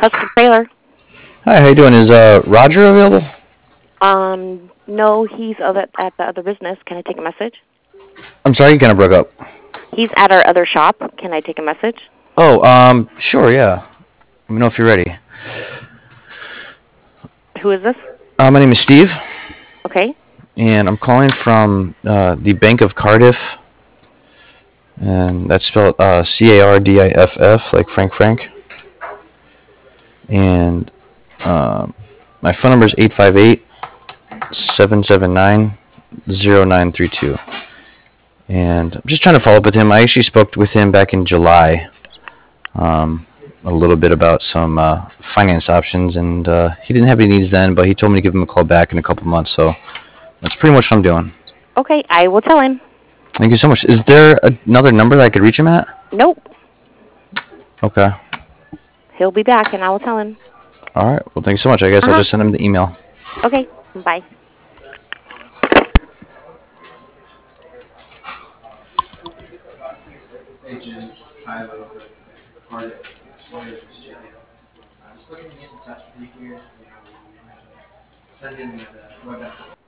Husky Trailer. Hi, how you doing? Is Roger available? No, he's at the other business. Can I take a message? I'm sorry, you kind of broke up. He's at our other shop. Can I take a message? Oh, sure, yeah. Let me know if you're ready. Who is this? My name is Steve, Okay. and I'm calling from the Bank of Cardiff, and that's spelled Cardiff, like Frank Frank. And my phone number is 858-779-0932. And I'm just trying to follow up with him. I actually spoke with him back in July, a little bit about some finance options, and he didn't have any needs then, but he told me to give him a call back in a couple months. So that's pretty much what I'm doing. Okay, I will tell him. Thank you so much. Is there another number that I could reach him at? Nope. Okay. He'll be back, and I will tell him. All right. Well, thank you so much. I guess I'll Uh-huh. just send him the email. Okay, bye.